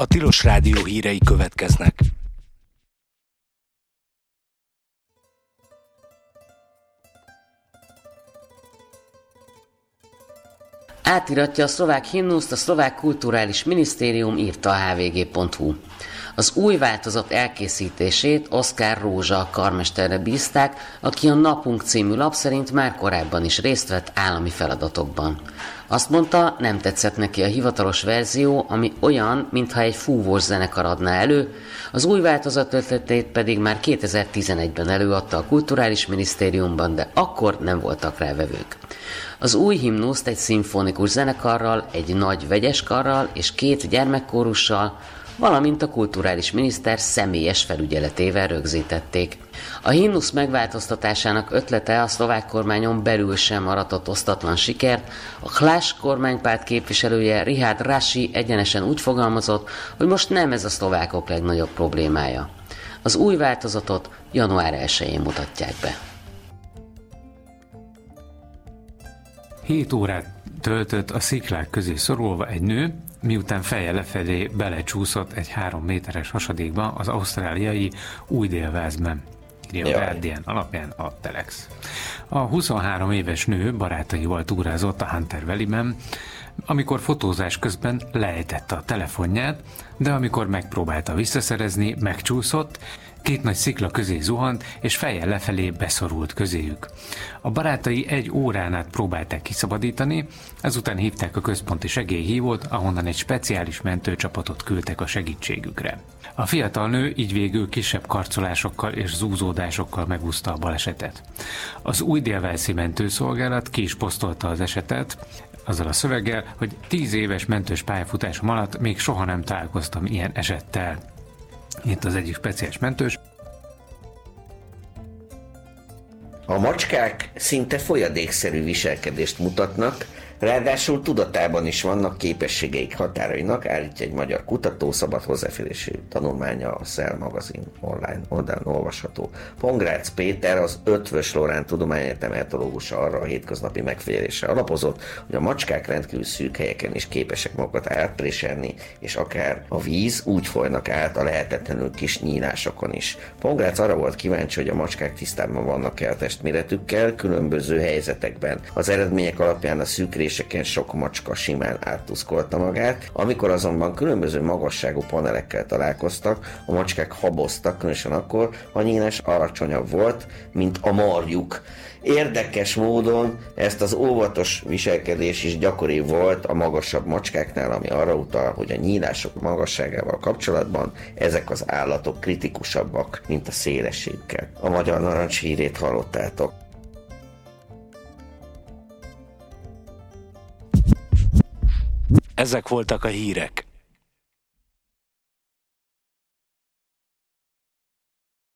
A Tilos Rádió hírei következnek. Átiratja a szlovák himnuszt a Szlovák Kulturális Minisztérium, írta a hvg.hu. Az új változat elkészítését Oszkár Rózsa karmesterre bízták, aki a Napunk című lap szerint már korábban is részt vett állami feladatokban. Azt mondta, nem tetszett neki a hivatalos verzió, ami olyan, mintha egy fúvós zenekar adná elő, az új változat ötletét pedig már 2011-ben előadta a Kulturális Minisztériumban, de akkor nem voltak rá vevők. Az új himnuszt egy szimfonikus zenekarral, egy nagy vegyeskarral és 2 gyermekkórussal, valamint a kulturális miniszter személyes felügyeletével rögzítették. A himnusz megváltoztatásának ötlete a szlovák kormányon belül sem aratott osztatlan sikert. A Hlas kormánypárt képviselője Richard Rasi egyenesen úgy fogalmazott, hogy most nem ez a szlovákok legnagyobb problémája. Az új változatot január 1-én mutatják be. 7 órát töltött a sziklák közé szorulva egy nő, miután fejjel lefelé belecsúszott egy 3 méteres hasadékba az ausztráliai Új-Dél-Walesben, írja a Guardian alapján a Telex. A 23 éves nő barátaival túrázott a Hunter Valley-ben, amikor fotózás közben lejtette a telefonját, de amikor megpróbálta visszaszerezni, megcsúszott, 2 nagy szikla közé zuhant, és fejjel lefelé beszorult közéjük. A barátai 1 órán át próbálták kiszabadítani, ezután hívták a központi segélyhívót, ahonnan egy speciális mentőcsapatot küldtek a segítségükre. A fiatal nő így végül kisebb karcolásokkal és zúzódásokkal megúszta a balesetet. Az Új-Dél-Walesi mentőszolgálat ki is posztolta az esetet, azzal a szöveggel, hogy 10 éves mentős pályafutásom alatt még soha nem találkoztam ilyen esettel. Itt az egyik speciális mentős. A macskák szinte folyadékszerű viselkedést mutatnak, ráadásul tudatában is vannak képességeik határainak, állítja egy magyar kutató, szabad hozzáférésű tanulmánya a Cell magazin online oldalon olvasható. Pongrácz Péter, az Eötvös Loránd Tudományegyetem etológusa arra a hétköznapi megfigyelésre alapozott, hogy a macskák rendkívül szűk helyeken is képesek magukat átpréselni, és akár a víz úgy folynak át a lehetetlenül kis nyílásokon is. Pongrácz arra volt kíváncsi, hogy a macskák tisztában vannak-e a testméretükkel különböző helyzetekben. Az eredmények alapján a szűk sok macska simán áttuszkolta magát, amikor azonban különböző magasságú panelekkel találkoztak, a macskák haboztak, különösen akkor, ha a nyílás alacsonyabb volt, mint a marjuk. Érdekes módon ezt az óvatos viselkedés is gyakori volt a magasabb macskáknál, ami arra utal, hogy a nyílások magasságával kapcsolatban ezek az állatok kritikusabbak, mint a szélességükkel. A Magyar Narancs hírét hallottátok. Ezek voltak a hírek.